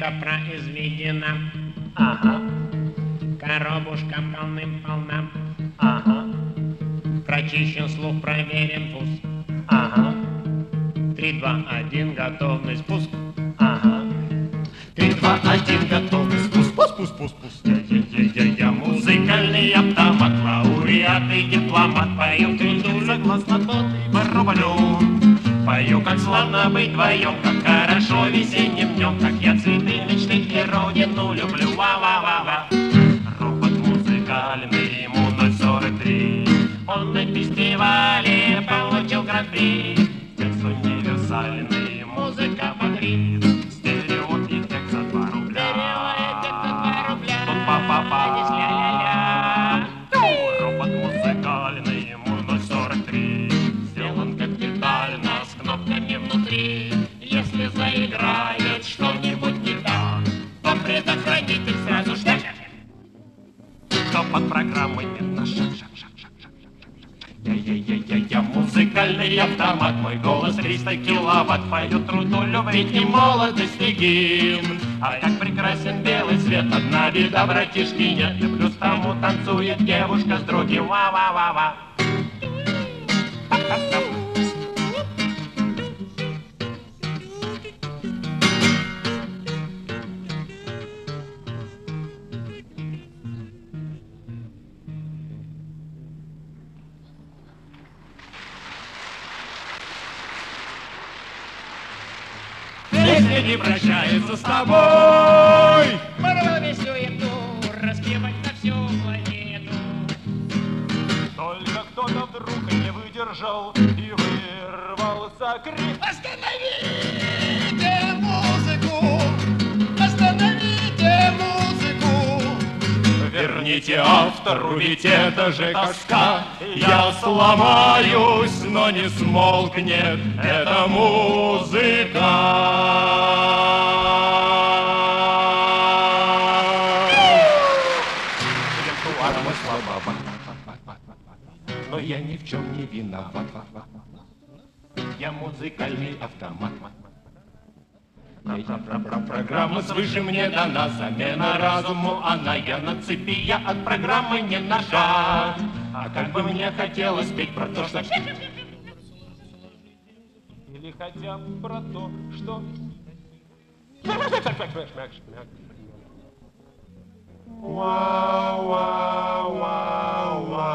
музыка произведена. Ага. Коробушка полным-полна. Ага. Прочищен слух, проверен вкус. Ага. 3, 2, 1, готовный спуск. Ага. 3, 2, 1, готовый спуск. Спуск, спуск, спуск. Я музыкальный автомат, лауреат и дипломат. Пою тренду согласно тот и барабаню. Пою, как славно быть вдвоем, как хорошо весенним днем, как я цветы мечты и родину люблю. Ва-ва-ва-ва. Робот музыкальный, ему 043. Он на фестивале получил гран-при. Текст универсальный, музыка бодрит. Стереоэффект за 2 рубля. Стереоэффект за 2 рубля. Тут па-па-па. Здесь ля-ля-ля. Робот музыкальный, ему 043. Сделан капитально, с кнопками внутри. Если заиграет что-нибудь не так, то предохранитель сразу шляп. Кто под программой не на шаг. Я музыкальный автомат, мой голос 300 киловатт. Поет труду любви и молодости гимн. А как прекрасен белый свет, одна беда, братишки, нет. И плюс тому танцует девушка с другим. Ва-ва-ва-ва. Песня не прощается с тобой. Порвал весь суету, распевать на всю планету. Только кто-то вдруг не выдержал и вырвался крик: Остановите музыку! Остановите музыку! Верните автору, ведь это же тоска. Я сломаюсь, но не смолкнет эта музыка. Но я ни в чем не виноват. Я музыкальный автомат. Программа свыше мне дана, замена разуму она. Я на цепи, я от программы не на шаг. А как бы мне хотелось петь про то, что... Или хотя бы про то, что... Вау, вау, вау, вау.